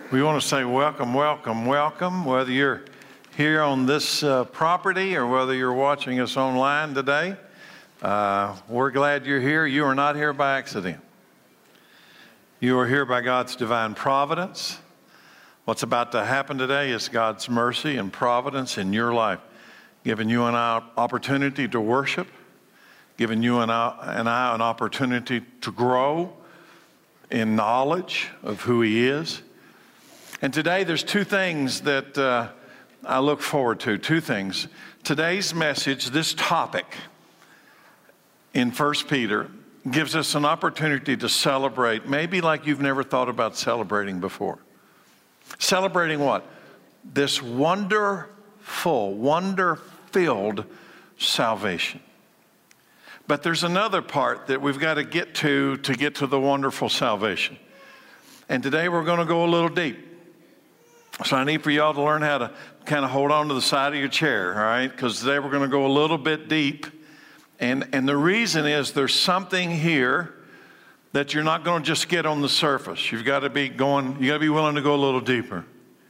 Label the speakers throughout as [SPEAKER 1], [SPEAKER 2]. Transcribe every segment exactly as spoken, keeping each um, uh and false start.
[SPEAKER 1] We want to say welcome, welcome, welcome, whether you're here on this uh, property or whether you're watching us online today. Uh, we're glad you're here. You are not here by accident. You are here by God's divine providence. What's about to happen today is God's mercy and providence in your life, giving you an opportunity to worship, giving you and I, and I an opportunity to grow in knowledge of who He is. And today there's two things that uh, I look forward to, two things. Today's message, this topic in First Peter, gives us an opportunity to celebrate, maybe like you've never thought about celebrating before. Celebrating what? This wonderful, wonder-filled salvation. But there's another part that we've got to get to to get to the wonderful salvation. And today we're going to go a little deep. So I need for y'all to learn how to kind of hold on to the side of your chair, all right? Because today we're going to go a little bit deep. And, and the reason is there's something here that you're not going to just get on the surface. You've got to be going, you got to be willing to go a little deeper.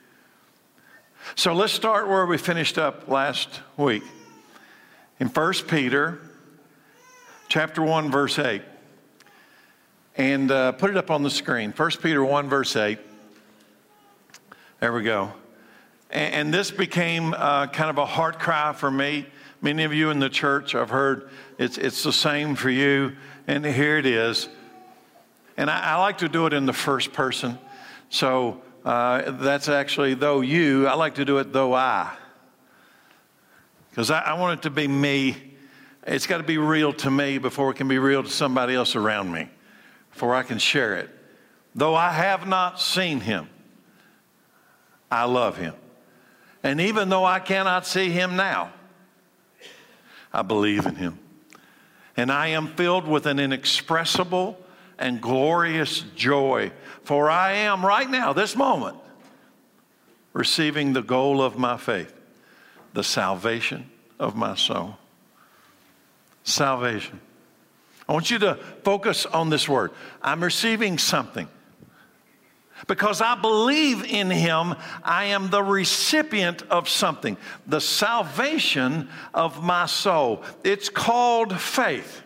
[SPEAKER 1] So let's start where we finished up last week. In First Peter chapter one, verse eight. And uh, put it up on the screen. First Peter one, verse eight. There we go. And, and this became uh, kind of a heart cry for me. Many of you in the church, I've heard it's it's the same for you. And here it is. And I, I like to do it in the first person. So uh, that's actually though you. I like to do it though I. Because I, I want it to be me. It's got to be real to me before it can be real to somebody else around me. Before I can share it. Though I have not seen Him, I love Him. And even though I cannot see Him now, I believe in Him. And I am filled with an inexpressible and glorious joy. For I am right now, this moment, receiving the goal of my faith, the salvation of my soul. Salvation. I want you to focus on this word. I'm receiving something. Because I believe in Him, I am the recipient of something. The salvation of my soul. It's called faith.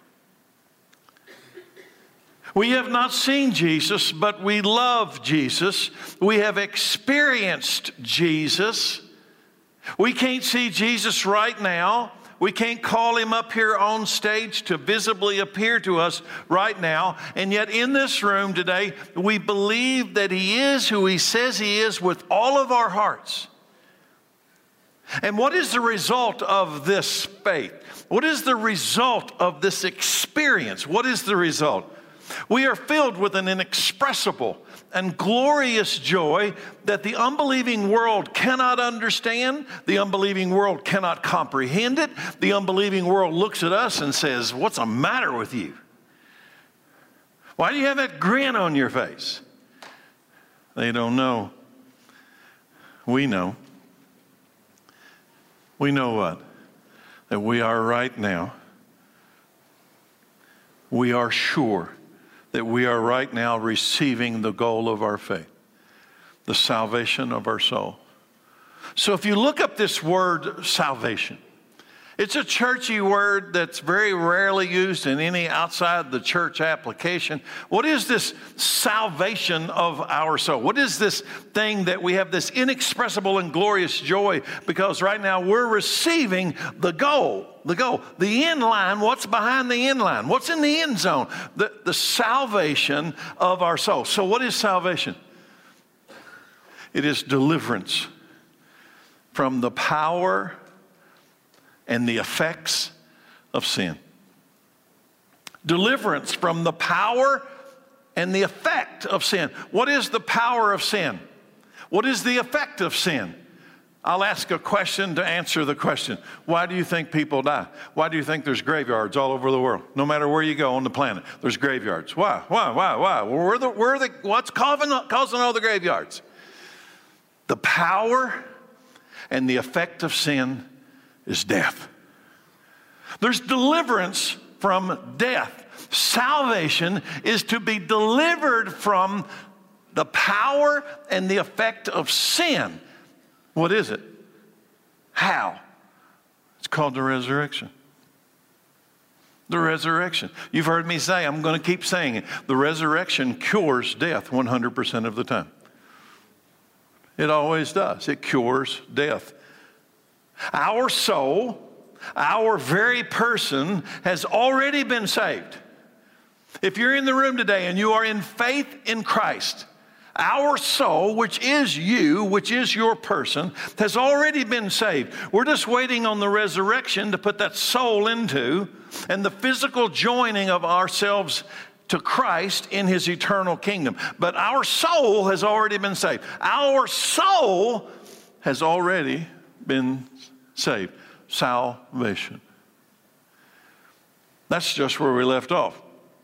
[SPEAKER 1] We have not seen Jesus, but we love Jesus. We have experienced Jesus. We can't see Jesus right now. We can't call Him up here on stage to visibly appear to us right now. And yet in this room today, we believe that He is who He says He is with all of our hearts. And what is the result of this faith? What is the result of this experience? What is the result? We are filled with an inexpressible and glorious joy that the unbelieving world cannot understand. The unbelieving world cannot comprehend it. The unbelieving world looks at us and says, "What's the matter with you? Why do you have that grin on your face?" They don't know. We know. We know what? That we are right now. We are sure that we are right now receiving the goal of our faith, the salvation of our soul. So if you look up this word salvation, it's a churchy word that's very rarely used in any outside the church application. What is this salvation of our soul? What is this thing that we have this inexpressible and glorious joy? Because right now we're receiving the goal, the goal, the end line. What's behind the end line? What's in the end zone? The, the salvation of our soul. So what is salvation? It is deliverance from the power and the effects of sin. Deliverance from the power and the effect of sin. What is the power of sin? What is the effect of sin? I'll ask a question to answer the question. Why do you think people die? Why do you think there's graveyards all over the world? No matter where you go on the planet, there's graveyards. Why? Why? Why? Why? Where the, where the, what's causing, causing all the graveyards? The power and the effect of sin is death. There's deliverance from death. Salvation is to be delivered from the power and the effect of sin. What is it? How? It's called the resurrection. The resurrection. You've heard me say, I'm going to keep saying it. The resurrection cures death one hundred percent of the time. It always does. It cures death. Our soul, our very person, has already been saved. If you're in the room today and you are in faith in Christ, our soul, which is you, which is your person, has already been saved. We're just waiting on the resurrection to put that soul into, and the physical joining of ourselves to Christ in his eternal kingdom. But our soul has already been saved. Our soul has already been saved. Salvation. That's just where we left off.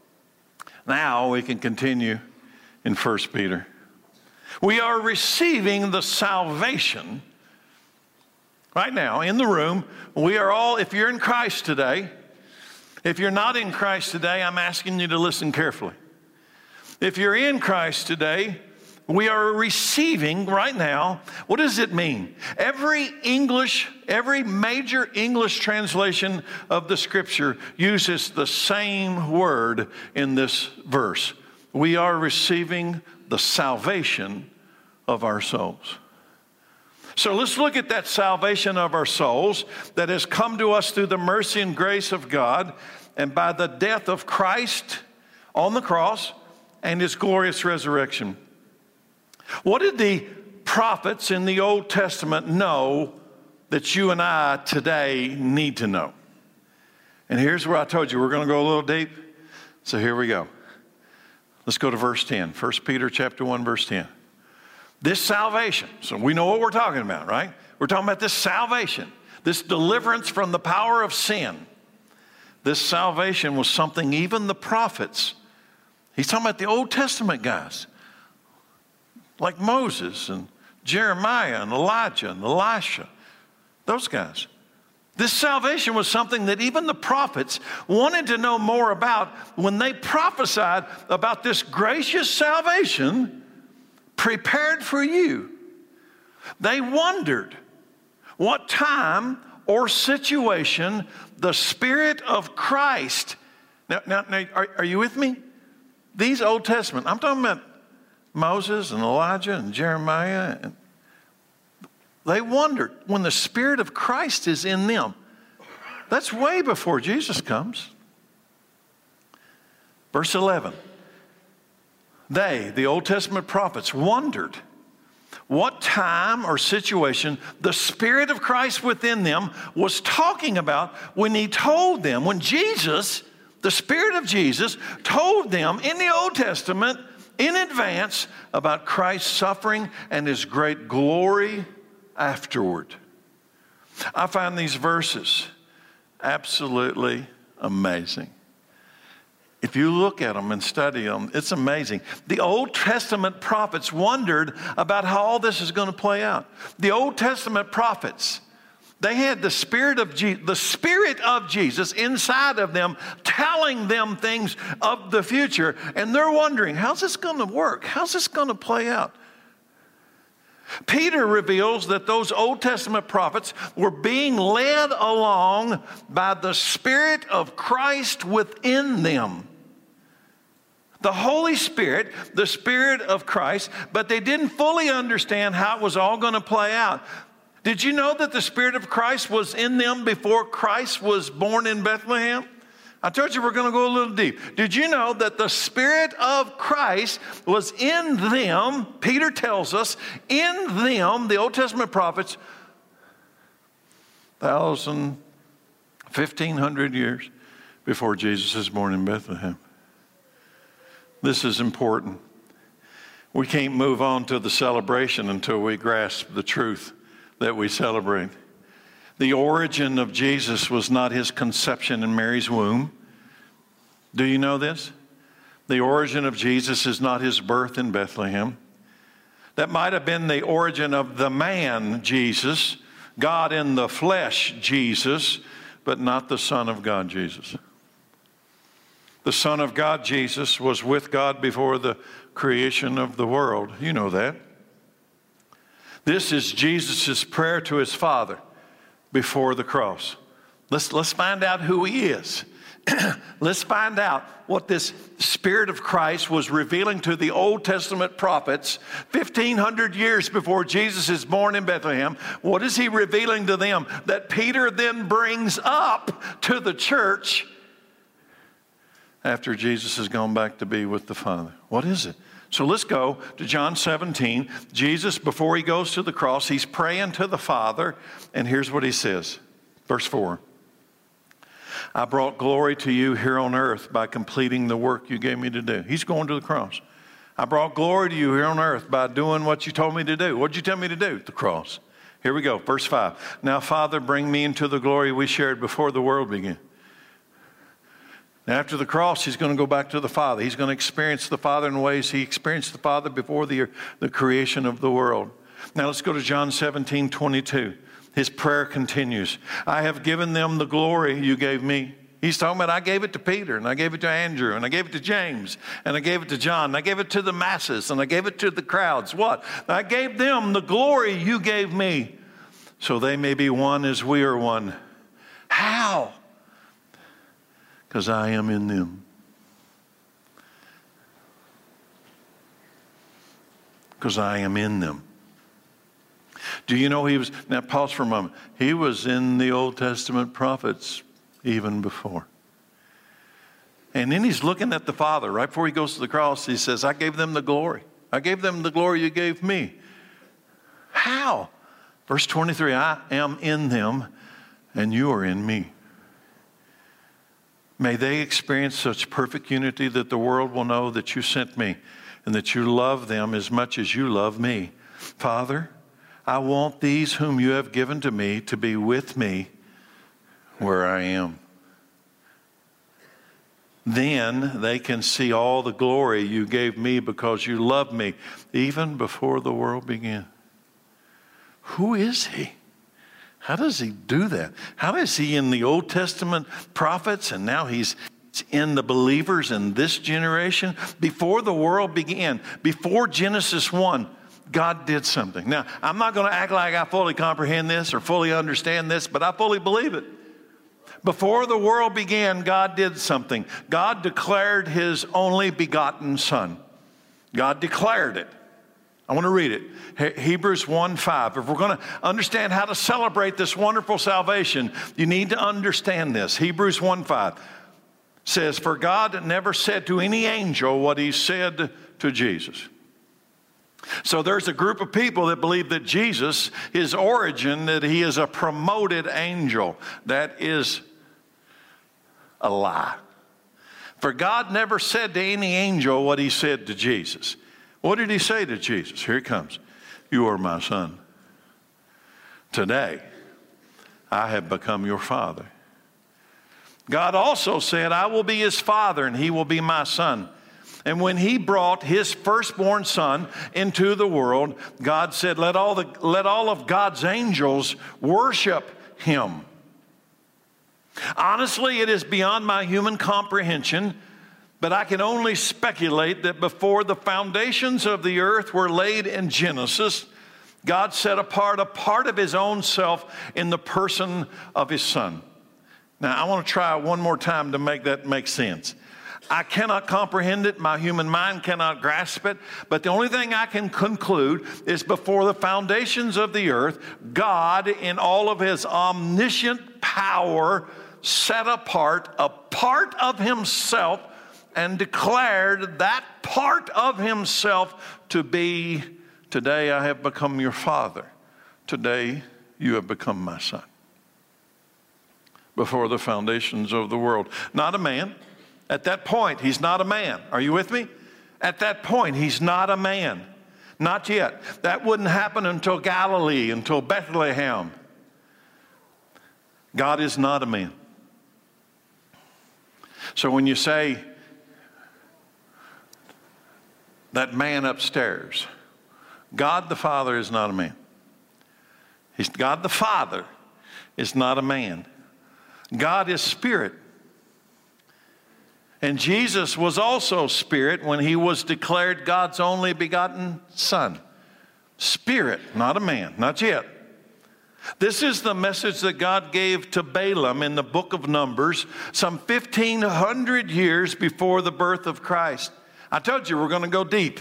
[SPEAKER 1] Now we can continue in First Peter. We are receiving the salvation right now in the room. We are all, if you're in Christ today, if you're not in Christ today, I'm asking you to listen carefully. If you're in Christ today, we are receiving right now. What does it mean? Every English, every major English translation of the scripture uses the same word in this verse. We are receiving the salvation of our souls. So let's look at that salvation of our souls that has come to us through the mercy and grace of God and by the death of Christ on the cross and his glorious resurrection. What did the prophets in the Old Testament know that you and I today need to know? And here's where I told you we're going to go a little deep. So here we go. Let's go to verse ten. First Peter chapter one, verse ten. This salvation, so we know what we're talking about, right? We're talking about this salvation, this deliverance from the power of sin. This salvation was something even the prophets, he's talking about the Old Testament guys, like Moses and Jeremiah and Elijah and Elisha, those guys. This salvation was something that even the prophets wanted to know more about when they prophesied about this gracious salvation prepared for you. They wondered what time or situation the Spirit of Christ. Now, now, now are, are you with me? These Old Testament, I'm talking about Moses and Elijah and Jeremiah. And they wondered when the Spirit of Christ is in them. That's way before Jesus comes. Verse eleven. They, the Old Testament prophets, wondered what time or situation the Spirit of Christ within them was talking about when he told them, when Jesus, the Spirit of Jesus, told them in the Old Testament in advance about Christ's suffering and his great glory afterward. I find these verses absolutely amazing. If you look at them and study them, it's amazing. The Old Testament prophets wondered about how all this is going to play out. The Old Testament prophets, they had the Spirit of Je- the Spirit of Jesus inside of them, telling them things of the future, and they're wondering, how's this going to work? How's this going to play out? Peter reveals that those Old Testament prophets were being led along by the Spirit of Christ within them. The Holy Spirit, the Spirit of Christ, but they didn't fully understand how it was all going to play out. Did you know that the Spirit of Christ was in them before Christ was born in Bethlehem? I told you we're going to go a little deep. Did you know that the Spirit of Christ was in them? Peter tells us, in them, the Old Testament prophets, thousand, fifteen hundred years before Jesus is born in Bethlehem. This is important. We can't move on to the celebration until we grasp the truth that we celebrate. The origin of Jesus was not his conception in Mary's womb. Do you know this? The origin of Jesus is not his birth in Bethlehem. That might have been the origin of the man Jesus, God in the flesh Jesus, but not the Son of God Jesus. The Son of God, Jesus, was with God before the creation of the world. You know that. This is Jesus' prayer to his Father before the cross. Let's, let's find out who he is. Let's find out what this Spirit of Christ was revealing to the Old Testament prophets fifteen hundred years before Jesus is born in Bethlehem. What is he revealing to them that Peter then brings up to the church after Jesus has gone back to be with the Father? What is it? So let's go to John seventeen. Jesus, before he goes to the cross, he's praying to the Father, and here's what he says. Verse four. I brought glory to you here on earth by completing the work you gave me to do. He's going to the cross. I brought glory to you here on earth by doing what you told me to do. What did you tell me to do? The cross. Here we go. Verse five. Now, Father, bring me into the glory we shared before the world began. Now, after the cross, he's going to go back to the Father. He's going to experience the Father in ways he experienced the Father before the, the creation of the world. Now, let's go to John seventeen twenty-two. His prayer continues. I have given them the glory you gave me. He's talking about I gave it to Peter, and I gave it to Andrew, and I gave it to James, and I gave it to John, and I gave it to the masses, and I gave it to the crowds. What? I gave them the glory you gave me, so they may be one as we are one. How? Because I am in them. Because I am in them. Do you know he was, now pause for a moment. He was in the Old Testament prophets even before. And then he's looking at the Father. Right before he goes to the cross, he says, I gave them the glory. I gave them the glory you gave me. How? Verse twenty-three, I am in them and you are in me. May they experience such perfect unity that the world will know that you sent me and that you love them as much as you love me. Father, I want these whom you have given to me to be with me where I am. Then they can see all the glory you gave me because you loved me even before the world began. Who is he? How does he do that? How is he in the Old Testament prophets and now he's in the believers in this generation? Before the world began, before Genesis one, God did something. Now, I'm not going to act like I fully comprehend this or fully understand this, but I fully believe it. Before the world began, God did something. God declared his only begotten Son. God declared it. I want to read it. Hebrews one five. If we're going to understand how to celebrate this wonderful salvation, you need to understand this. Hebrews one five says, for God never said to any angel what he said to Jesus. So there's a group of people that believe that Jesus, his origin, that he is a promoted angel. That is a lie. For God never said to any angel what he said to Jesus. What did he say to Jesus? Here it comes. You are my son. Today, I have become your father. God also said, I will be his father and he will be my son. And when he brought his firstborn son into the world, God said, let all, the, let all of God's angels worship him. Honestly, it is beyond my human comprehension, but I can only speculate that before the foundations of the earth were laid in Genesis, God set apart a part of his own self in the person of his son. Now, I want to try one more time to make that make sense. I cannot comprehend it. My human mind cannot grasp it. But the only thing I can conclude is before the foundations of the earth, God, in all of his omniscient power, set apart a part of himself and declared that part of himself to be, today I have become your father. Today you have become my son. Before the foundations of the world. Not a man. At that point, he's not a man. Are you with me? At that point, he's not a man. Not yet. That wouldn't happen until Galilee, until Bethlehem. God is not a man. So when you say that man upstairs, God the Father is not a man. He's, God the Father is not a man. God is spirit. And Jesus was also spirit when he was declared God's only begotten Son. Spirit, not a man, not yet. This is the message that God gave to Balaam in the book of Numbers some fifteen hundred years before the birth of Christ. I told you we're going to go deep.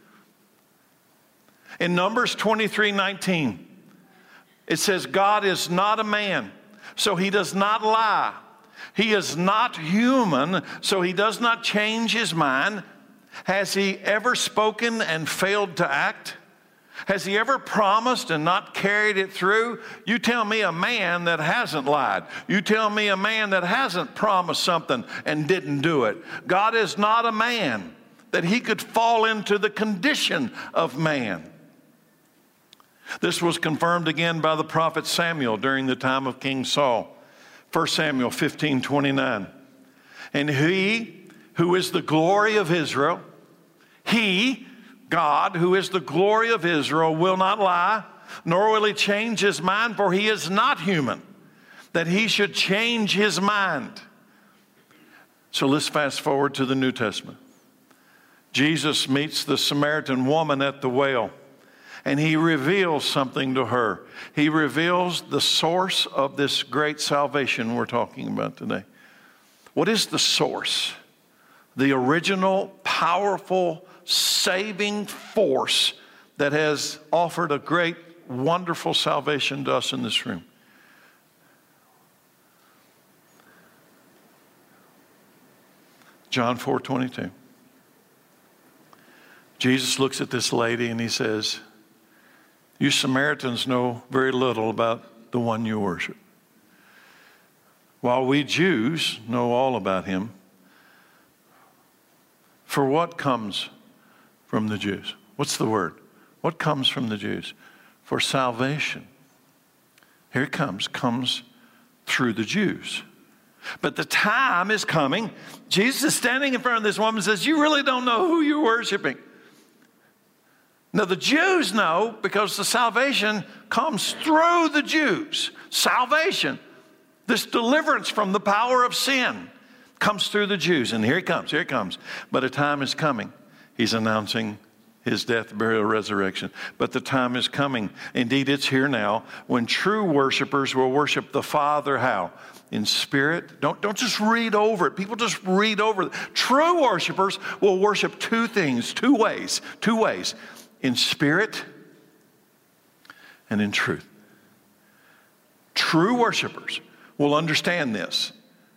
[SPEAKER 1] In Numbers twenty-three nineteen, it says, God is not a man, so he does not lie. He is not human, so he does not change his mind. Has he ever spoken and failed to act? Has he ever promised and not carried it through? You tell me a man that hasn't lied. You tell me a man that hasn't promised something and didn't do it. God is not a man that he could fall into the condition of man. This was confirmed again by the prophet Samuel during the time of King Saul. First Samuel fifteen twenty-nine. And he who is the glory of Israel, he, God, who is the glory of Israel, will not lie, nor will he change his mind, for he is not human, that he should change his mind. So let's fast forward to the New Testament. Jesus meets the Samaritan woman at the well, and he reveals something to her. He reveals the source of this great salvation we're talking about today. What is the source? The original, powerful, saving force that has offered a great, wonderful salvation to us in this room. John four twenty-two. Jesus looks at this lady and he says, you Samaritans know very little about the one you worship, while we Jews know all about him. For what comes from the Jews? What's the word? What comes from the Jews? For salvation. Here it comes, comes through the Jews. But the time is coming. Jesus is standing in front of this woman and says, you really don't know who you're worshiping. Now the Jews know because the salvation comes through the Jews. Salvation, this deliverance from the power of sin, comes through the Jews. And here it comes, here it comes. But a time is coming. He's announcing his death, burial, resurrection. But the time is coming. Indeed, it's here now when true worshipers will worship the Father how? In spirit. Don't, don't just read over it. People just read over it. True worshipers will worship two things, two ways, two ways. In spirit and in truth. True worshipers will understand this.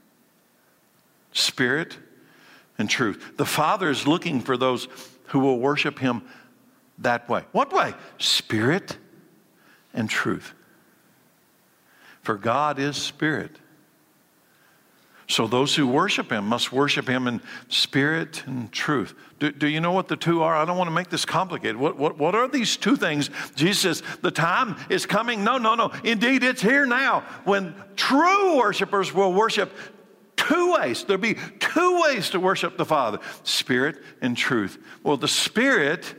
[SPEAKER 1] Spirit and truth. The Father is looking for those who will worship him that way. What way? Spirit and truth. For God is spirit. So those who worship him must worship him in spirit and truth. Do, do you know what the two are? I don't want to make this complicated. What, what, what are these two things? Jesus says, the time is coming. No, no, no. Indeed, it's here now when true worshipers will worship two ways. There'll be two ways to worship the Father. Spirit and truth. Well, the Spirit,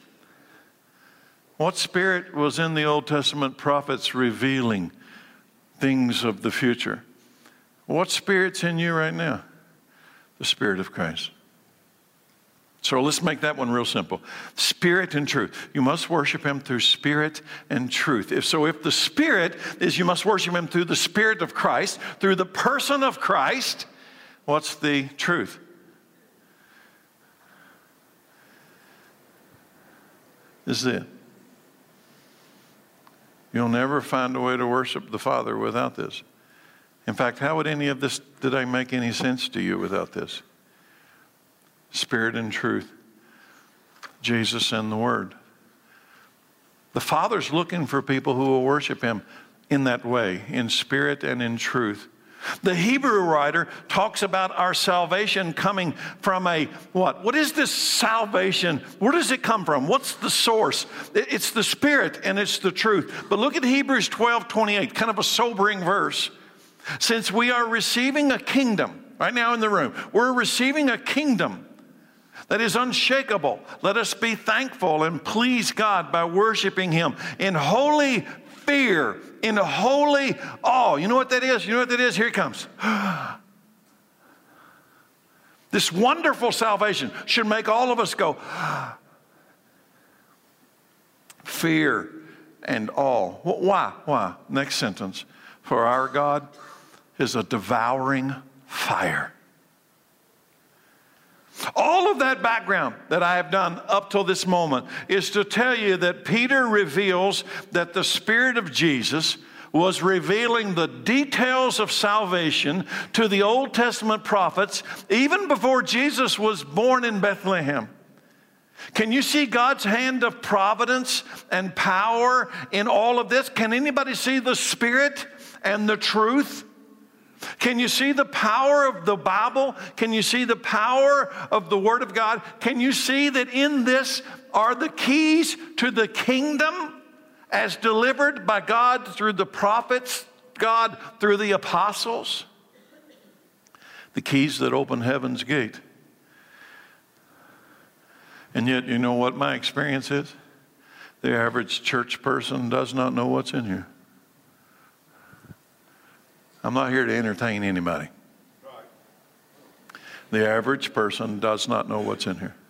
[SPEAKER 1] what Spirit was in the Old Testament prophets revealing things of the future? What Spirit's in you right now? The Spirit of Christ. So let's make that one real simple. Spirit and truth. You must worship him through spirit and truth. If so, if the Spirit is you must worship him through the Spirit of Christ, through the person of Christ, what's the truth? This is it. You'll never find a way to worship the Father without this. In fact, how would any of this today make any sense to you without this? Spirit and truth. Jesus and the Word. The Father's looking for people who will worship him in that way, in spirit and in truth. The Hebrew writer talks about our salvation coming from a what? What is this salvation? Where does it come from? What's the source? It's the Spirit and it's the truth. But look at Hebrews twelve twenty-eight, kind of a sobering verse. Since we are receiving a kingdom, right now in the room, we're receiving a kingdom that is unshakable. Let us be thankful and please God by worshiping him in holy fear, in holy awe. You know what that is? You know what that is? Here it comes. This wonderful salvation should make all of us go, fear and awe. Why? Why? Next sentence. For our God is a devouring fire. All of that background that I have done up till this moment is to tell you that Peter reveals that the Spirit of Jesus was revealing the details of salvation to the Old Testament prophets even before Jesus was born in Bethlehem. Can you see God's hand of providence and power in all of this? Can anybody see the Spirit and the truth? Can you see the power of the Bible? Can you see the power of the Word of God? Can you see that in this are the keys to the kingdom as delivered by God through the prophets, God through the apostles? The keys that open heaven's gate. And yet, you know what my experience is? The average church person does not know what's in here. I'm not here to entertain anybody. The average person does not know what's in here.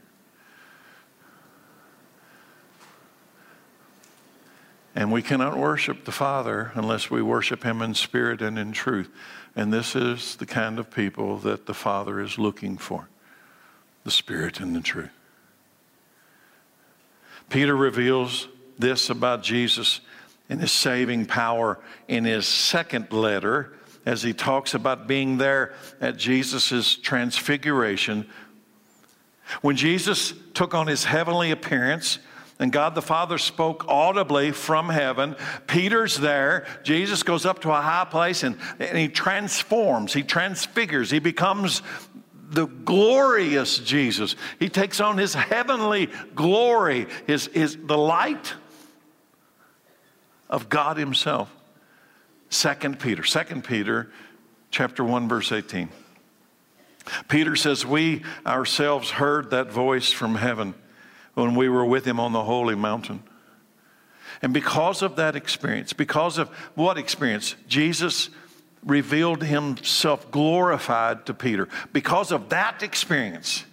[SPEAKER 1] And we cannot worship the Father unless we worship Him in spirit and in truth. And this is the kind of people that the Father is looking for. The Spirit and the truth. Peter reveals this about Jesus and His saving power in his second letter, as he talks about being there at Jesus' transfiguration. When Jesus took on His heavenly appearance and God the Father spoke audibly from heaven, Peter's there. Jesus goes up to a high place and, and He transforms, He transfigures, He becomes the glorious Jesus. He takes on His heavenly glory, his, his, the light of God Himself. Second Peter, Second Peter chapter one, verse eighteen. Peter says, we ourselves heard that voice from heaven when we were with Him on the holy mountain. And because of that experience, because of what experience? Jesus revealed Himself glorified to Peter. Because of that experience,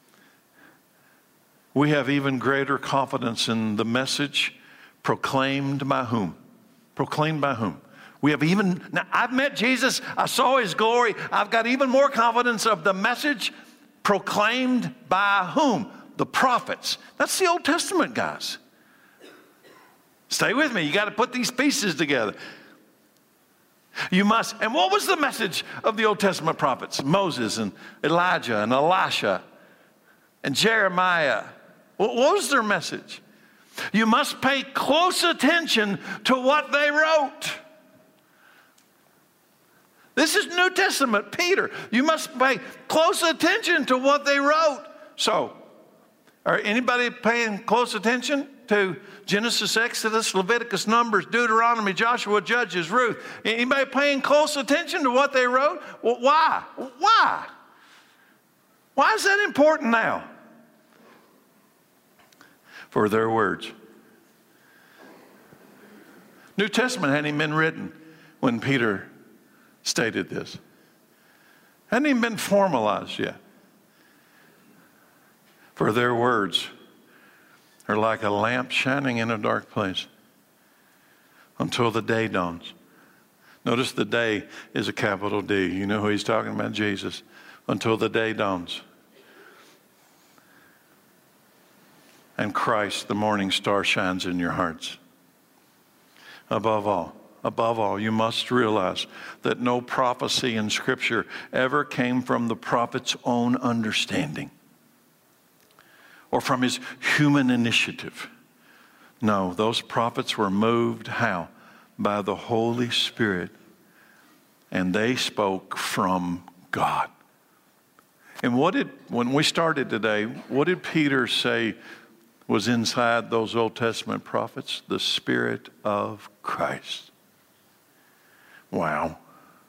[SPEAKER 1] we have even greater confidence in the message proclaimed by whom? Proclaimed by whom? We have even, now I've met Jesus, I saw His glory, I've got even more confidence of the message proclaimed by whom? The prophets. That's the Old Testament guys. Stay with me, you got to put these pieces together. You must, and what was the message of the Old Testament prophets? Moses and Elijah and Elisha and Jeremiah. What was their message? You must pay close attention to what they wrote. This is New Testament, Peter. You must pay close attention to what they wrote. So, are anybody paying close attention to Genesis, Exodus, Leviticus, Numbers, Deuteronomy, Joshua, Judges, Ruth? Anybody paying close attention to what they wrote? Well, why? Why? Why is that important now? For their words. New Testament hadn't even been written when Peter stated this. Hadn't even been formalized yet. For their words are like a lamp shining in a dark place until the day dawns. Notice the day is a capital D. You know who he's talking about? Jesus. Until the day dawns. And Christ, the morning star, shines in your hearts. Above all, above all, you must realize that no prophecy in Scripture ever came from the prophet's own understanding or from his human initiative. No, those prophets were moved, how? By the Holy Spirit. And they spoke from God. And what did, when we started today, what did Peter say was inside those Old Testament prophets? The Spirit of Christ. Wow.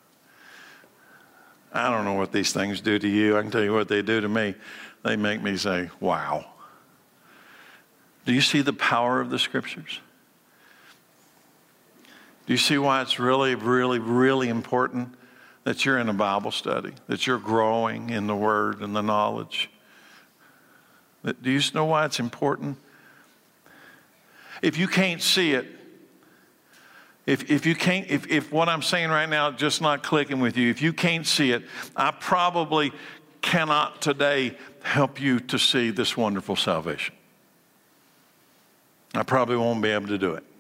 [SPEAKER 1] I don't know what these things do to you. I can tell you what they do to me. They make me say, wow. Do you see the power of the Scriptures? Do you see why it's really, really, really important that you're in a Bible study, that you're growing in the Word and the knowledge. Do you know why it's important? If you can't see it, if, if you can't, if, if what I'm saying right now is just not clicking with you, if you can't see it, I probably cannot today help you to see this wonderful salvation. I probably won't be able to do it.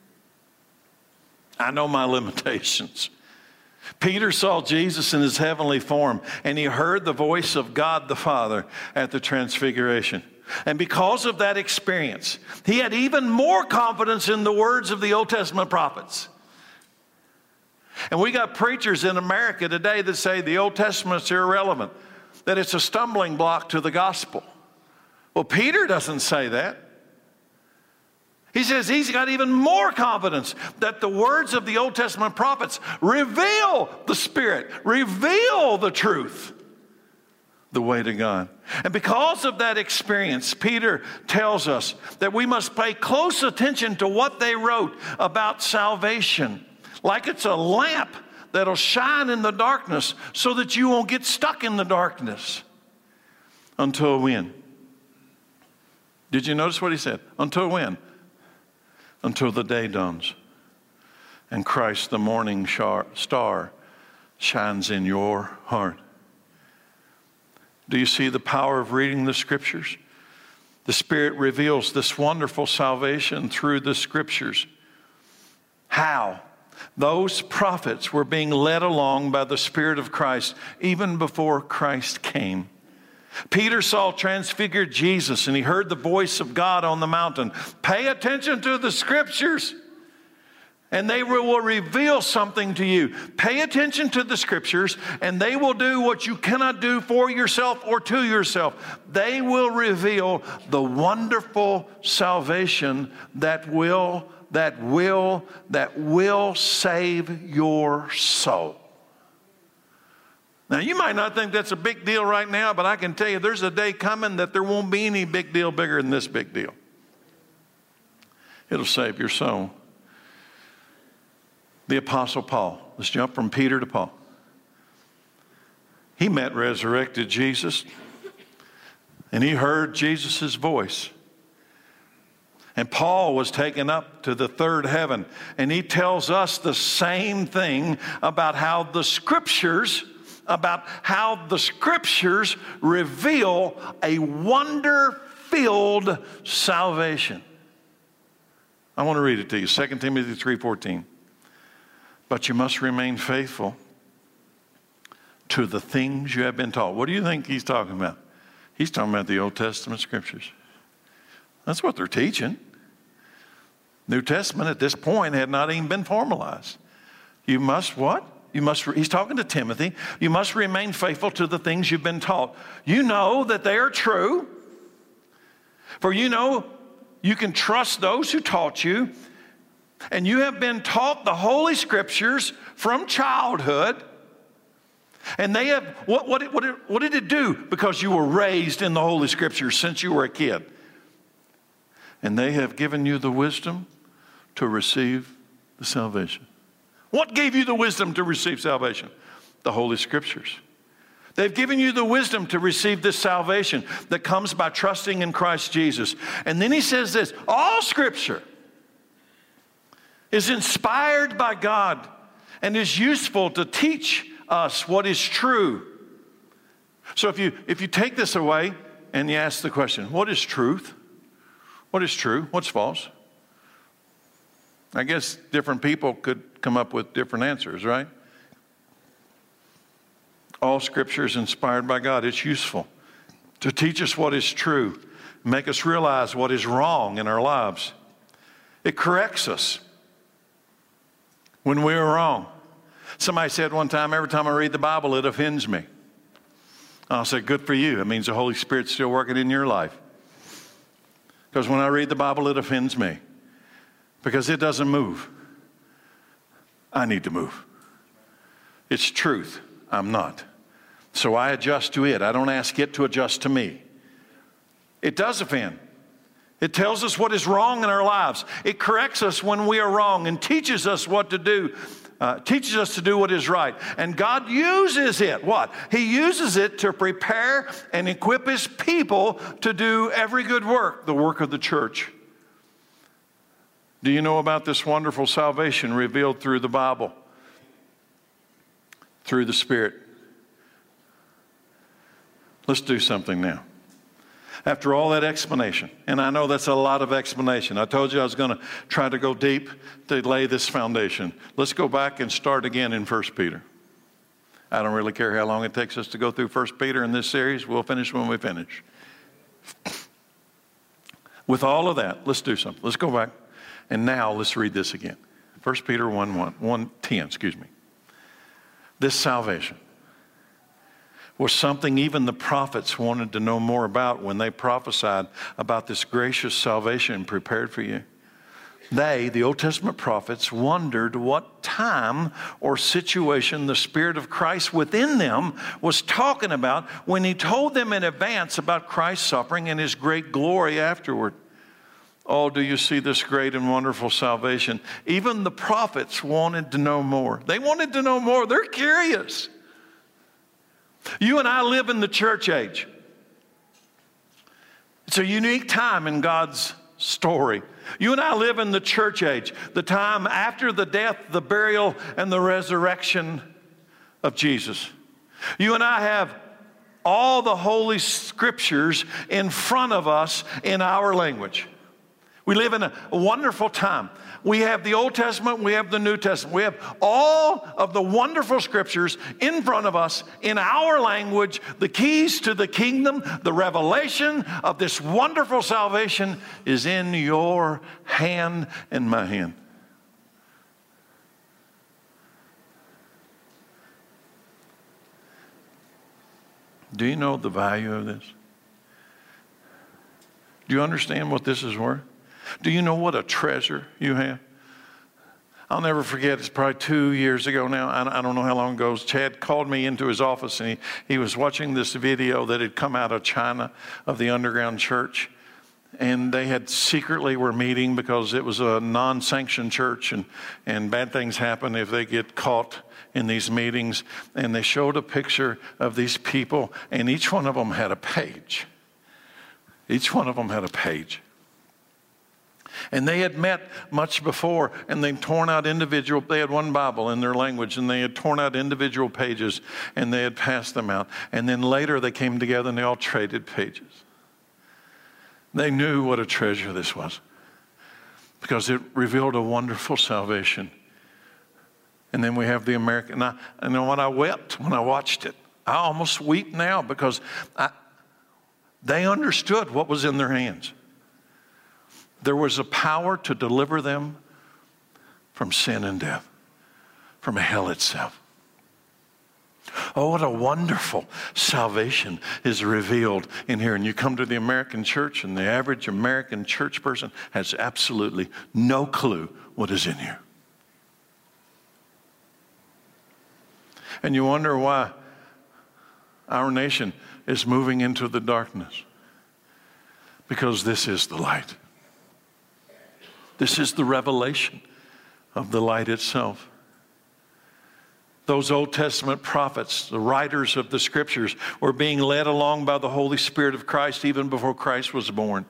[SPEAKER 1] I know my limitations. Peter saw Jesus in his heavenly form, and he heard the voice of God the Father at the Transfiguration. And because of that experience, he had even more confidence in the words of the Old Testament prophets. And we got preachers in America today that say the Old Testament's irrelevant, that it's a stumbling block to the gospel. Well, Peter doesn't say that. He says he's got even more confidence that the words of the Old Testament prophets reveal the Spirit, reveal the truth, the way to God. And because of that experience, Peter tells us that we must pay close attention to what they wrote about salvation, like it's a lamp that'll shine in the darkness so that you won't get stuck in the darkness. Until when? Did you notice what he said? Until when? Until the day dawns and Christ, the morning star, shines in your heart. Do you see the power of reading the Scriptures? The Spirit reveals this wonderful salvation through the Scriptures. How? Those prophets were being led along by the Spirit of Christ even before Christ came. Peter saw transfigured Jesus, and he heard the voice of God on the mountain. Pay attention to the Scriptures, and they will reveal something to you. Pay attention to the Scriptures, and they will do what you cannot do for yourself or to yourself. They will reveal the wonderful salvation that will, that will, that will save your soul. Now, you might not think that's a big deal right now, but I can tell you there's a day coming that there won't be any big deal bigger than this big deal. It'll save your soul. The Apostle Paul. Let's jump from Peter to Paul. He met resurrected Jesus, and he heard Jesus' voice. And Paul was taken up to the third heaven, and he tells us the same thing about how the Scriptures about how the Scriptures reveal a wonder-filled salvation. I want to read it to you. Second Timothy three fourteen. But you must remain faithful to the things you have been taught. What do you think he's talking about? He's talking about the Old Testament Scriptures. That's what they're teaching. New Testament at this point had not even been formalized. You must what? You must, he's talking to Timothy. You must remain faithful to the things you've been taught. You know that they are true. For you know you can trust those who taught you. And you have been taught the Holy Scriptures from childhood. And they have, what, what, what, what did it do? Because you were raised in the Holy Scriptures since you were a kid. And they have given you the wisdom to receive the salvation. What gave you the wisdom to receive salvation? The Holy Scriptures. They've given you the wisdom to receive this salvation that comes by trusting in Christ Jesus. And then he says this, all Scripture is inspired by God and is useful to teach us what is true. So if you, if you take this away and you ask the question, what is truth? What is true? What's false? I guess different people could come up with different answers, right? All Scripture is inspired by God. It's useful to teach us what is true, make us realize what is wrong in our lives. It corrects us when we are wrong. Somebody said one time, every time I read the Bible, it offends me. I'll say, good for you. It means the Holy Spirit's still working in your life. Because when I read the Bible, it offends me. Because it doesn't move. I need to move. It's truth. I'm not. So I adjust to it. I don't ask it to adjust to me. It does offend. It tells us what is wrong in our lives. It corrects us when we are wrong and teaches us what to do. Uh, teaches us to do what is right. And God uses it. What? He uses it to prepare and equip His people to do every good work, the work of the church. Do you know about this wonderful salvation revealed through the Bible? Through the Spirit. Let's do something now. After all that explanation, and I know that's a lot of explanation. I told you I was going to try to go deep to lay this foundation. Let's go back and start again in First Peter. I don't really care how long it takes us to go through First Peter in this series. We'll finish when we finish. With all of that, let's do something. Let's go back. And now let's read this again. First Peter one, one, one ten, excuse me. This salvation was something even the prophets wanted to know more about when they prophesied about this gracious salvation prepared for you. They, the Old Testament prophets, wondered what time or situation the Spirit of Christ within them was talking about when He told them in advance about Christ's suffering and His great glory afterward. Oh, do you see this great and wonderful salvation? Even the prophets wanted to know more. They wanted to know more. They're curious. You and I live in the church age. It's a unique time in God's story. You and I live in the church age, the time after the death, the burial, and the resurrection of Jesus. You and I have all the Holy Scriptures in front of us in our language. We live in a wonderful time. We have the Old Testament, we have the New Testament. We have all of the wonderful Scriptures in front of us in our language, the keys to the kingdom, the revelation of this wonderful salvation is in your hand and my hand. Do you know the value of this? Do you understand what this is worth? Do you know what a treasure you have? I'll never forget, it's probably two years ago now. I don't know how long ago. Chad called me into his office and he, he was watching this video that had come out of China of the underground church. And they had secretly were meeting because it was a non-sanctioned church and, and bad things happen if they get caught in these meetings. And they showed a picture of these people and each one of them had a page. Each one of them had a page. And they had met much before, and they'd torn out individual, they had one Bible in their language, and they had torn out individual pages, and they had passed them out. And then later they came together and they all traded pages. They knew what a treasure this was, because it revealed a wonderful salvation. And then we have the American, and, I, and then when I wept, when I watched it, I almost weep now, because I, they understood what was in their hands. There was a power to deliver them from sin and death, from hell itself. Oh, what a wonderful salvation is revealed in here. And you come to the American church, and the average American church person has absolutely no clue what is in here. And you wonder why our nation is moving into the darkness. Because this is the light. This is the revelation of the light itself. Those Old Testament prophets, the writers of the Scriptures, were being led along by the Holy Spirit of Christ even before Christ was born.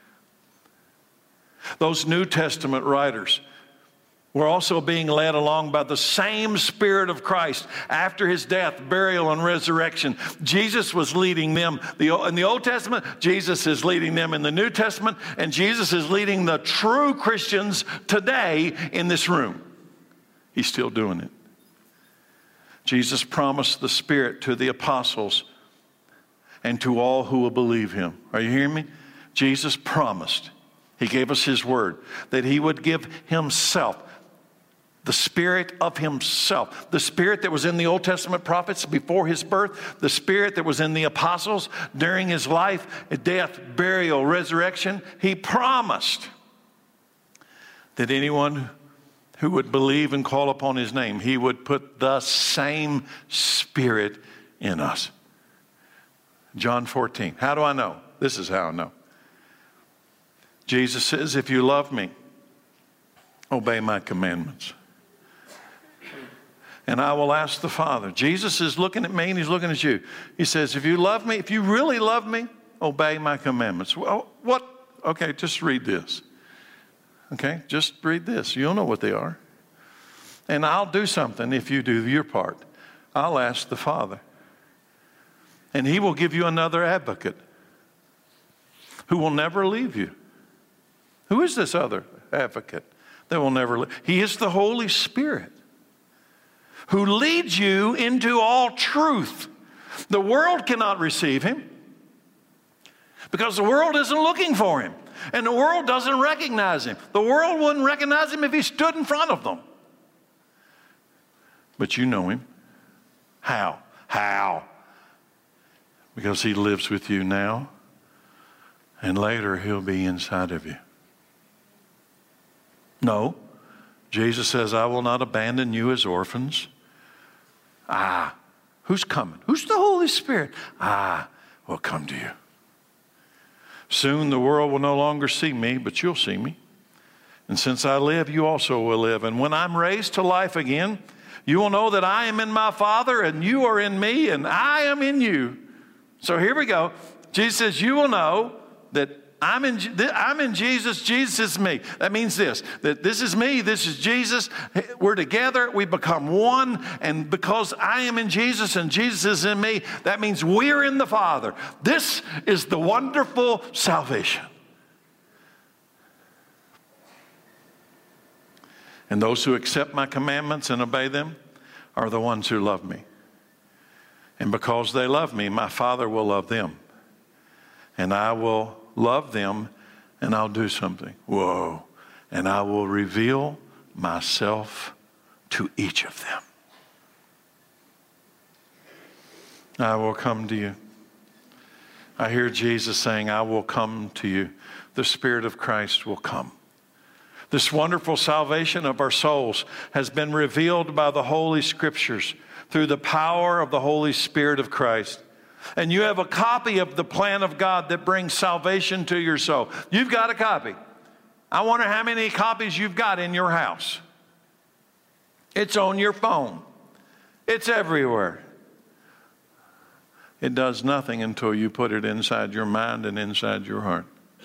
[SPEAKER 1] Those New Testament writers were also being led along by the same Spirit of Christ after His death, burial, and resurrection. Jesus was leading them. In the Old Testament, Jesus is leading them in the New Testament, and Jesus is leading the true Christians today in this room. He's still doing it. Jesus promised the Spirit to the apostles and to all who will believe Him. Are you hearing me? Jesus promised. He gave us His word that He would give Himself, the Spirit of Himself, the Spirit that was in the Old Testament prophets before His birth, the Spirit that was in the apostles during His life, death, burial, resurrection. He promised that anyone who would believe and call upon His name, He would put the same Spirit in us. John fourteen. How do I know? This is how I know. Jesus says, if you love me, obey my commandments. and I will ask the Father. Jesus is looking at me and he's looking at you. He says, if you love me, if you really love me, obey my commandments. Well, what? Okay, just read this. Okay, just read this. You'll know what they are. And I'll do something if you do your part. I'll ask the Father. And he will give you another advocate who will never leave you. Who is this other advocate that will never leave? He is the Holy Spirit who leads you into all truth. The world cannot receive him because the world isn't looking for him. And the world doesn't recognize him. The world wouldn't recognize him if he stood in front of them. But you know him. How? How? Because he lives with you now, and later he'll be inside of you. No. Jesus says, I will not abandon you as orphans. Ah, who's coming? Who's the Holy Spirit? Ah, will come to you. Soon the world will no longer see me, but you'll see me. And since I live, you also will live. And when I'm raised to life again, you will know that I am in my Father, and you are in me, and I am in you. So here we go. Jesus says, you will know that I'm in, I'm in Jesus, Jesus is me. That means this, that this is me, this is Jesus. We're together, we become one. And because I am in Jesus and Jesus is in me, that means we're in the Father. This is the wonderful salvation. And those who accept my commandments and obey them are the ones who love me. And because they love me, my Father will love them. And I will love them, and I'll do something. Whoa. And I will reveal myself to each of them. I will come to you. I hear Jesus saying, I will come to you. The Spirit of Christ will come. This wonderful salvation of our souls has been revealed by the Holy Scriptures through the power of the Holy Spirit of Christ. And you have a copy of the plan of God that brings salvation to your soul. You've got a copy. I wonder how many copies you've got in your house. It's on your phone. It's everywhere. It does nothing until you put it inside your mind and inside your heart.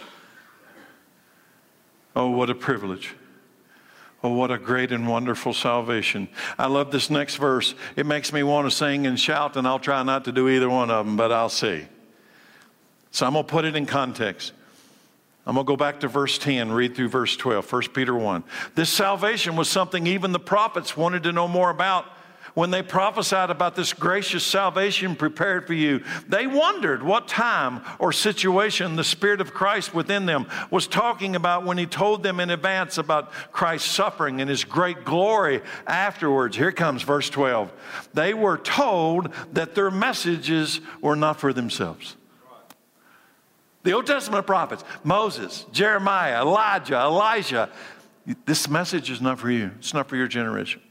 [SPEAKER 1] Oh, what a privilege. Oh, what a great and wonderful salvation. I love this next verse. It makes me want to sing and shout, and I'll try not to do either one of them, but I'll see. So I'm going to put it in context. I'm going to go back to verse ten, read through verse twelve, First Peter one. This salvation was something even the prophets wanted to know more about. When they prophesied about this gracious salvation prepared for you, they wondered what time or situation the Spirit of Christ within them was talking about when he told them in advance about Christ's suffering and his great glory afterwards. Here comes verse twelve. They were told that their messages were not for themselves. The Old Testament prophets, Moses, Jeremiah, Elijah, Elijah, this message is not for you. It's not for your generation.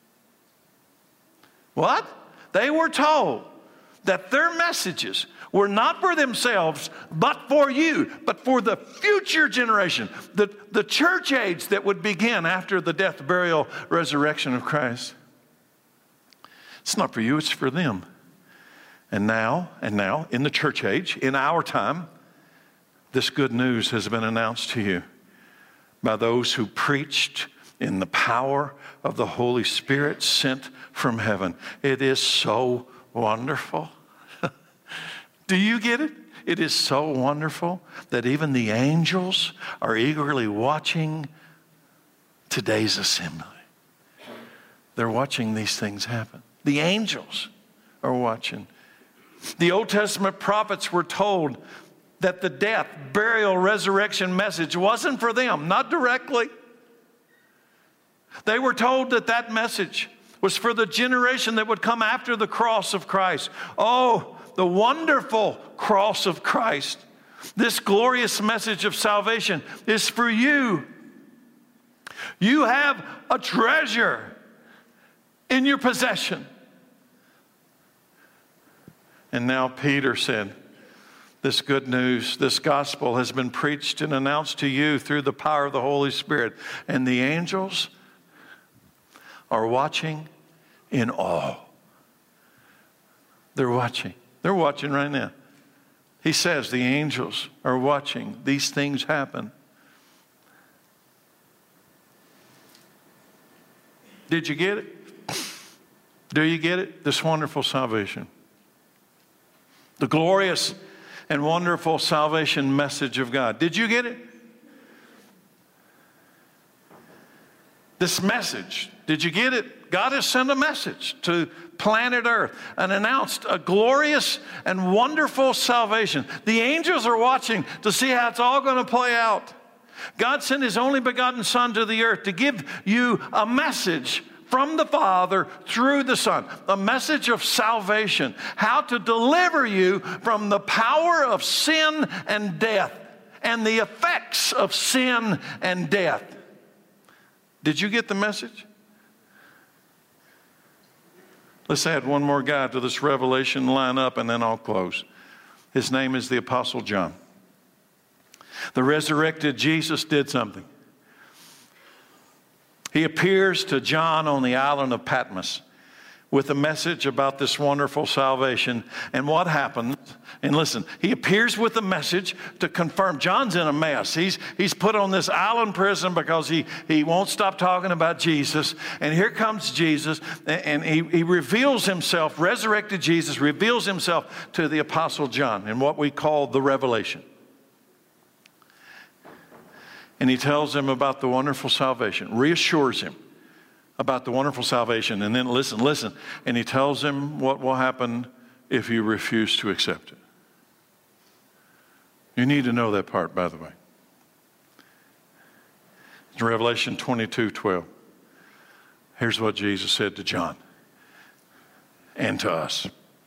[SPEAKER 1] What? They were told that their messages were not for themselves, but for you, but for the future generation, the, the church age that would begin after the death, burial, resurrection of Christ. It's not for you, it's for them. And now, and now, in the church age, in our time, this good news has been announced to you by those who preached in the power of the Holy Spirit sent from heaven. It is so wonderful. Do you get it? It is so wonderful that even the angels are eagerly watching today's assembly. They're watching these things happen. The angels are watching. The Old Testament prophets were told that the death, burial, resurrection message wasn't for them, not directly. They were told that that message was for the generation that would come after the cross of Christ. Oh, the wonderful cross of Christ. This glorious message of salvation is for you. You have a treasure in your possession. And now Peter said, this good news, this gospel has been preached and announced to you through the power of the Holy Spirit. And the angels are watching in awe. They're watching. They're watching right now. He says the angels are watching these things happen. Did you get it? Do you get it? This wonderful salvation. The glorious and wonderful salvation message of God. Did you get it? This message, did you get it? God has sent a message to planet Earth and announced a glorious and wonderful salvation. The angels are watching to see how it's all going to play out. God sent His only begotten Son to the earth to give you a message from the Father through the Son, a message of salvation, how to deliver you from the power of sin and death and the effects of sin and death. Did you get the message? Let's add one more guy to this revelation lineup and then I'll close. His name is the Apostle John. The resurrected Jesus did something. He appears to John on the island of Patmos with a message about this wonderful salvation. And what happens, and listen, he appears with a message to confirm. John's in a mess. He's, he's put on this island prison because he, he won't stop talking about Jesus. And here comes Jesus, and he, he reveals himself, resurrected Jesus reveals himself to the Apostle John in what we call the revelation. And he tells him about the wonderful salvation, reassures him about the wonderful salvation. And then listen, listen. And he tells him what will happen if you refuse to accept it. You need to know that part, by the way. It's Revelation twenty-two twelve. Here's what Jesus said to John and to us.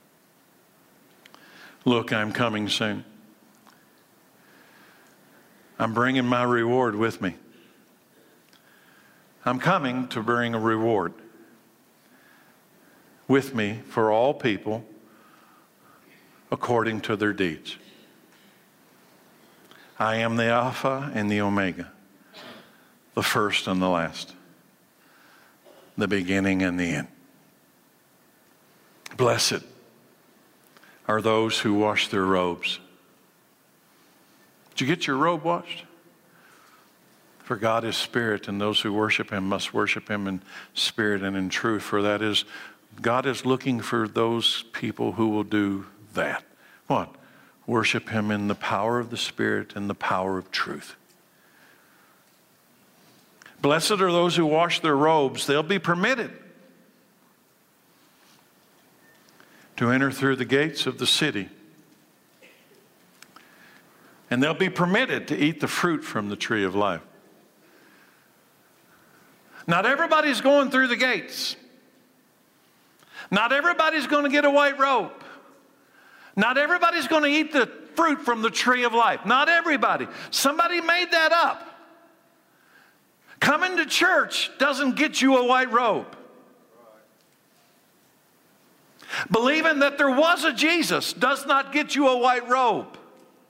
[SPEAKER 1] Look, I'm coming soon. I'm bringing my reward with me. I'm coming to bring a reward with me for all people according to their deeds. I am the Alpha and the Omega, the first and the last, the beginning and the end. Blessed are those who wash their robes. Did you get your robe washed? For God is spirit, and those who worship Him must worship Him in spirit and in truth. For that is, God is looking for those people who will do that. What? Worship Him in the power of the Spirit and the power of truth. Blessed are those who wash their robes. They'll be permitted to enter through the gates of the city. And they'll be permitted to eat the fruit from the tree of life. Not everybody's going through the gates. Not everybody's going to get a white robe. Not everybody's going to eat the fruit from the tree of life. Not everybody. Somebody made that up. Coming to church doesn't get you a white robe. Believing that there was a Jesus does not get you a white robe.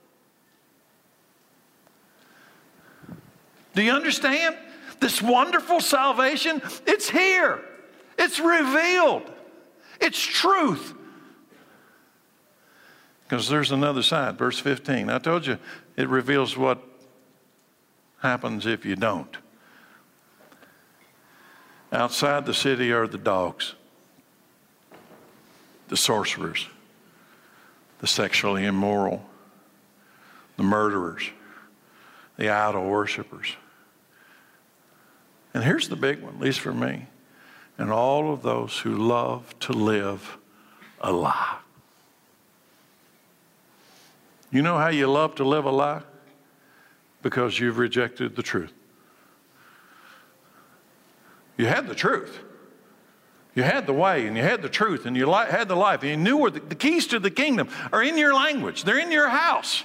[SPEAKER 1] Do you understand? This wonderful salvation, it's here. It's revealed. It's truth. Because there's another side, verse fifteen. I told you it reveals what happens if you don't. Outside the city are the dogs, the sorcerers, the sexually immoral, the murderers, the idol worshipers. And here's the big one, at least for me, and all of those who love to live a lie. You know how you love to live a lie? Because you've rejected the truth. You had the truth. You had the way, and you had the truth, and you li- had the life, and you knew where the, the keys to the kingdom are in your language. They're in your house.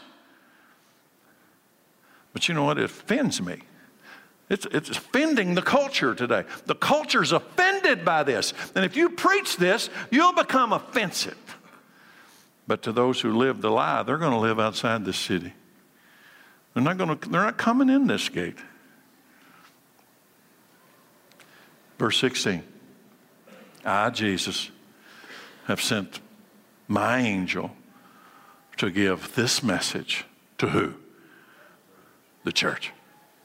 [SPEAKER 1] But you know what? It offends me. It's, it's offending the culture today. The culture's offended by this. And if you preach this, you'll become offensive. But to those who live the lie, they're going to live outside this city. They're not going to, they're not coming in this gate. Verse sixteen. I, Jesus, have sent my angel to give this message to who? The church.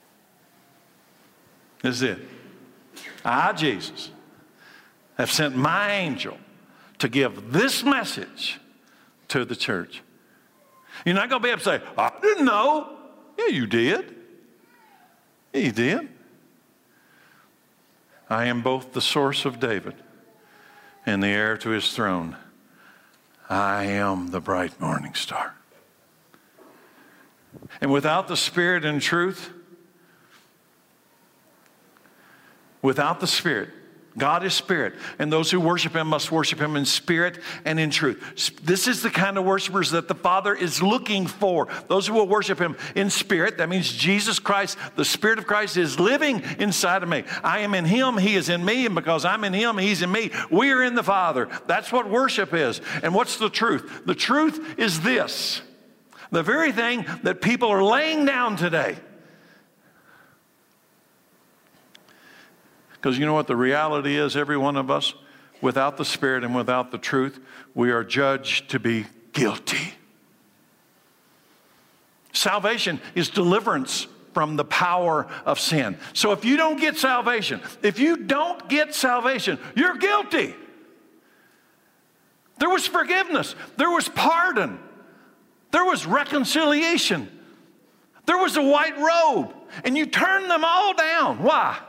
[SPEAKER 1] This is it. I, Jesus, have sent my angel to give this message to the church. You're not going to be able to say, I didn't know. Yeah, you did. Yeah, you did. I am both the source of David and the heir to his throne. I am the bright morning star. And without the Spirit and truth, without the Spirit, God is spirit, and those who worship him must worship him in spirit and in truth. This is the kind of worshipers that the Father is looking for. Those who will worship him in spirit, that means Jesus Christ, the Spirit of Christ is living inside of me. I am in him, he is in me, and because I'm in him, he's in me. We are in the Father. That's what worship is. And what's the truth? The truth is this. The very thing that people are laying down today. Because you know what the reality is, every one of us, without the Spirit and without the truth, we are judged to be guilty. Salvation is deliverance from the power of sin. So if you don't get salvation, if you don't get salvation, you're guilty. There was forgiveness. There was pardon. There was reconciliation. There was a white robe. And you turned them all down. Why?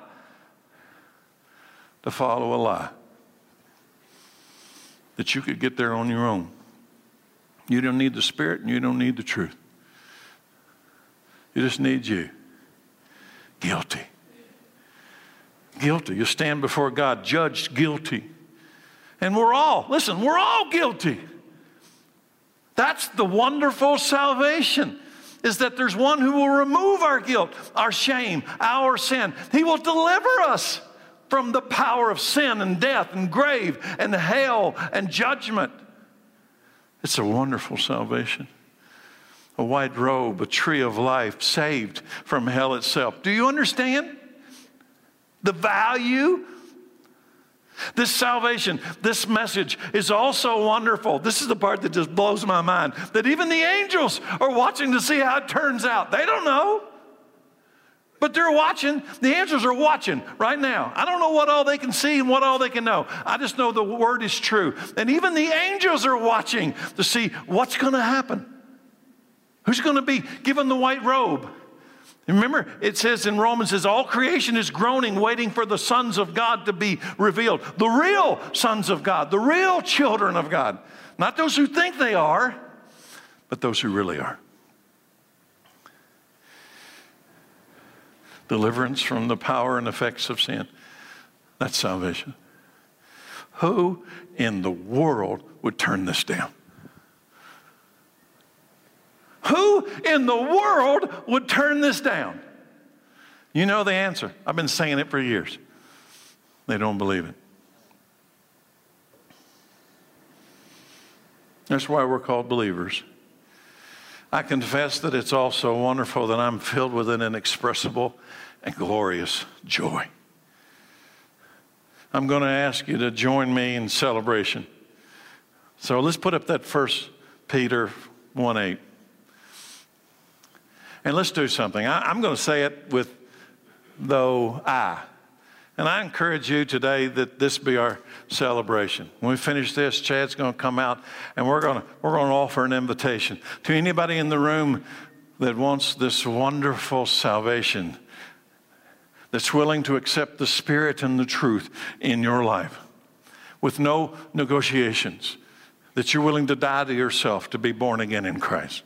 [SPEAKER 1] To follow a lie. That you could get there on your own. You don't need the Spirit and you don't need the truth. You just need you. Guilty. Guilty. You stand before God, judged guilty. And we're all, listen, we're all guilty. That's the wonderful salvation, is that there's one who will remove our guilt, our shame, our sin. He will deliver us from the power of sin and death and grave and hell and judgment. It's a wonderful salvation. A white robe, a tree of life, saved from hell itself. Do you understand the value? This salvation, this message is also wonderful. This is the part that just blows my mind. That even the angels are watching to see how it turns out. They don't know. But they're watching. The angels are watching right now. I don't know what all they can see and what all they can know. I just know the word is true. And even the angels are watching to see what's going to happen. Who's going to be given the white robe? Remember, it says in Romans, says all creation is groaning, waiting for the sons of God to be revealed. The real sons of God, the real children of God. Not those who think they are, but those who really are. Deliverance from the power and effects of sin. That's salvation. Who in the world would turn this down? Who in the world would turn this down? You know the answer. I've been saying it for years. They don't believe it. That's why we're called believers. I confess that it's also wonderful that I'm filled with an inexpressible and glorious joy. I'm going to ask you to join me in celebration. So let's put up that First Peter one eight. And let's do something. I, I'm going to say it with though I. And I encourage you today that this be our celebration. When we finish this, Chad's going to come out and we're going to, we're going to offer an invitation to anybody in the room that wants this wonderful salvation, that's willing to accept the Spirit and the truth in your life with no negotiations, that you're willing to die to yourself to be born again in Christ.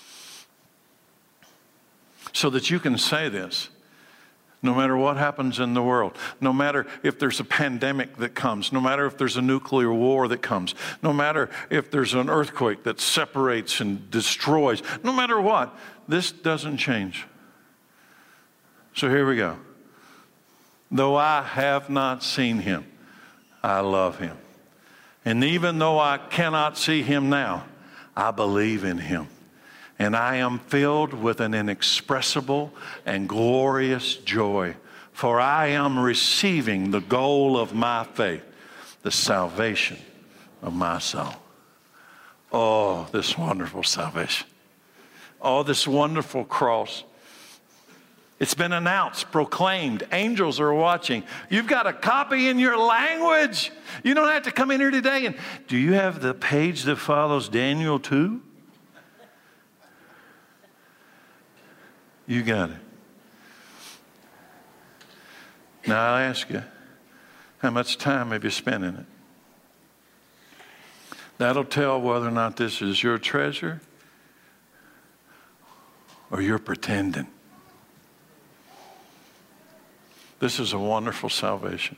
[SPEAKER 1] So that you can say this. No matter what happens in the world, no matter if there's a pandemic that comes, no matter if there's a nuclear war that comes, no matter if there's an earthquake that separates and destroys, no matter what, this doesn't change. So here we go. Though I have not seen him, I love him. And even though I cannot see him now, I believe in him. And I am filled with an inexpressible and glorious joy, for I am receiving the goal of my faith, the salvation of my soul. Oh, this wonderful salvation. Oh, this wonderful cross. It's been announced, proclaimed. Angels are watching. You've got a copy in your language. You don't have to come in here today and, do you have the page that follows Daniel two? You got it. Now I ask you, how much time have you spent in it? That'll tell whether or not this is your treasure or you're pretending. This is a wonderful salvation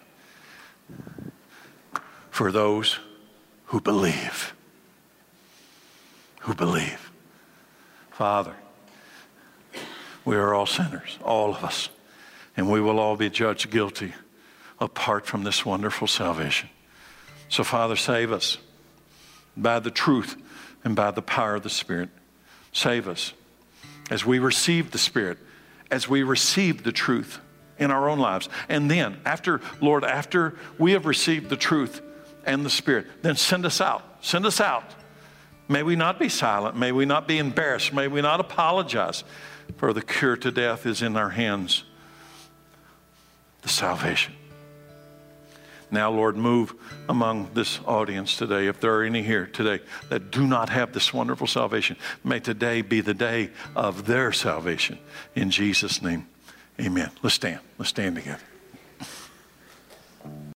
[SPEAKER 1] for those who believe. Who believe. Father, we are all sinners, all of us, and we will all be judged guilty apart from this wonderful salvation. So, Father, save us by the truth and by the power of the Spirit. Save us as we receive the Spirit, as we receive the truth in our own lives. And then, after, Lord, after we have received the truth and the Spirit, then send us out. Send us out. May we not be silent. May we not be embarrassed. May we not apologize. For the cure to death is in our hands. The salvation. Now, Lord, move among this audience today. If there are any here today that do not have this wonderful salvation, may today be the day of their salvation. In Jesus' name, amen. Let's stand. Let's stand together.